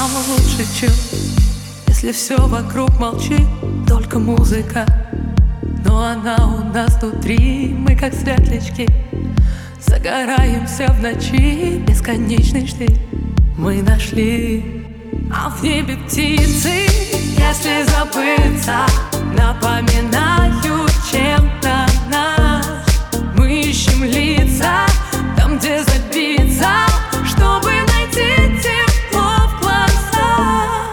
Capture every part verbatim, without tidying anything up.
самый лучший чил, если все вокруг молчит, только музыка. Но она у нас внутри, мы как светлячки, загораемся в ночи, бесконечный штиль мы нашли. А в небе птицы, если забыться, напоминают чем-то нас. Мы ищем лица там, где забиться, чтобы найти тепло в глазах.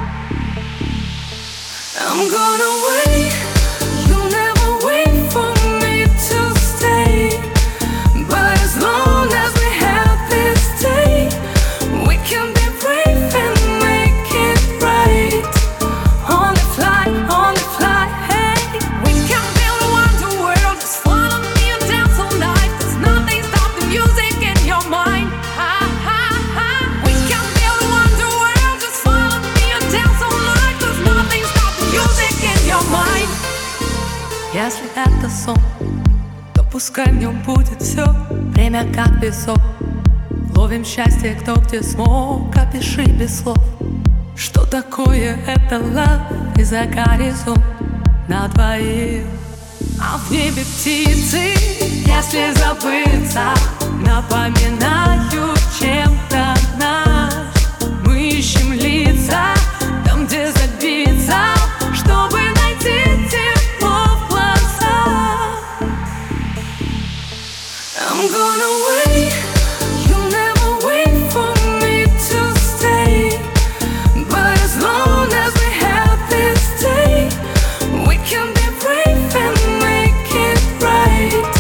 I'm gonna wait, you'll never wait for me to stay. But as long as we have this day, we can be brave and make it right. On the fly, on the fly, hey. We can build a wonder world, just follow me and dance all night. Cause nothing stops the music in your mind. Ha, ha, ha. We can build a wonder world, just follow me and dance all night. Cause nothing stops the music in your mind. Если это сон, то пускай в нем будет все. Время как песок, ловим счастье, кто где смог. Опиши без слов, что такое это love. И за горизонт на двоих. А в небе птицы, если забыться, напоминают чем-то нас. Мы ищем лица там, где забиться, чтобы найти тепло в глазах. I'm gonna wait, you'll never wait for me to stay. But as long as we have this day, we can be brave and make it right.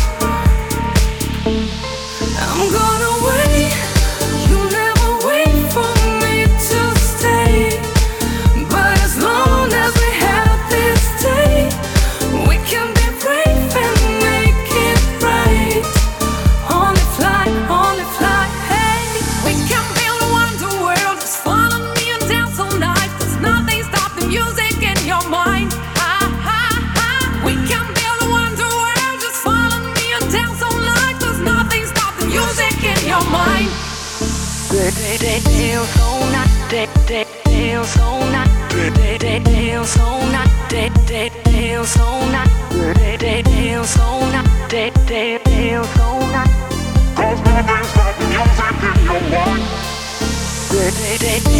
I'm gonna wait, you'll never wait for me to stay. But as long as we have this day, we can be brave and make it right. On the fly, on the fly, hey. We can build a wonder world, just follow me and dance all night. Cause nothing stops the music in your mind. Ha, ha, ha. We can build a wonder world, just follow me and dance all night. Cause nothing stops the music in your mind. Dance all night, dance all night, dance all night, dance all night, dance all night, dance all night. Cause nothing stops the music in your mind.